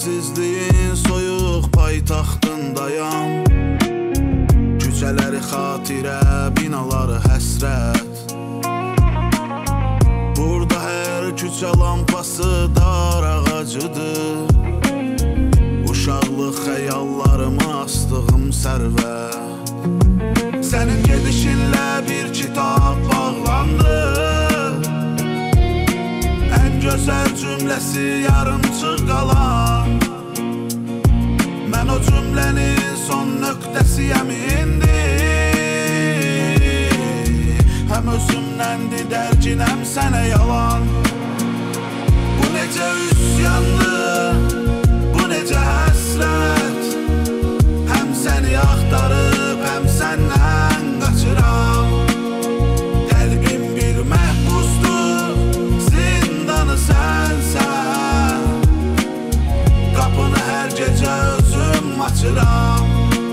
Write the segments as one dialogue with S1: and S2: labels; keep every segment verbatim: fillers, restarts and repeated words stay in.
S1: Səssizliyin soyuq paytaxtındayam. Küçələri xatirə, binaları həsrət. Burada hər küçə lampası dar ağacıdır. Uşaqlıq xəyallarımı astığım sərvət. Sənin gedişinlə bir kitab bağlandı. Ən gözəl cümləsi yarımçıq qalan. Mən o cümlənin son nöqtəsiyəm indi. Həm özümləndir dərginəm sənə yalan. Bu necə üsyandır, bu necə həsrət. Həm səni axtarıb, həm səndən qaçıram. Qəlbim bir məhbusdur, zindanı sənsən. Qapını hər gecə özüm açıram.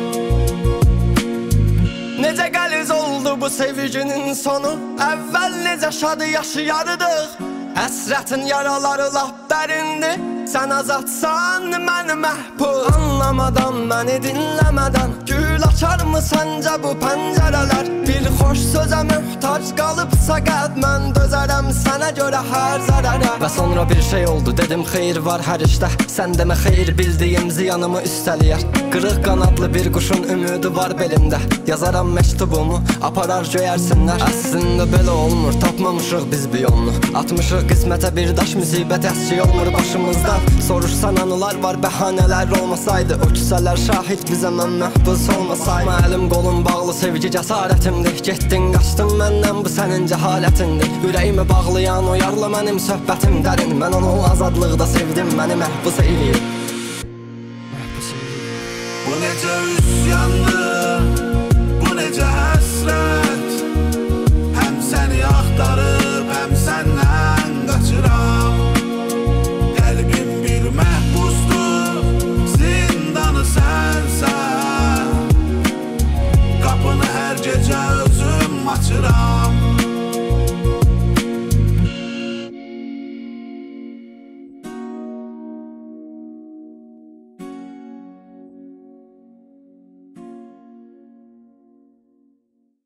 S2: Necə qəliz oldu bu sevginin sonu. Əvvəl necə şadı yaşayardıq. Həsrətin yaraları lap dərindir. Sən azadsan, məni məhbus. Anlamadan, məni dinləmədən gül açar mı səncə bu pəncərələr? Bir xoş sözə mühtac qalıbsa qəlb, mən dözərəm sənə görə hər zərərə. Və sonra bir şey oldu, dedim xeyir var hər işdə. Sən demə xeyir bildiyim ziyanımı üstəliyər. Qırıq qanadlı bir quşun ümidi var belində. Yazaram məktubumu, aparar göyərsinlər. Əslində belə olmur, tapmamışıq biz bir yolunu. Atmışıq qismətə bir daş müsibət, əski olmur başımızdan. Soruşsan anılar var, bəhanələr olmasaydı. O küsələr şahid bizə, mən məhbus olmasaydı. Amma əlim qolum bağlı, sevgi cəsarətimdir. Getdin, qaçdın məndən, bu sənin cəhalətindir. Ürəyimi bağlayan o yarlı mənim söhbətim dərin. Mən onu azadlıqda sevdim, məni məhbus eyləyir.
S1: Bu necə üsyandır,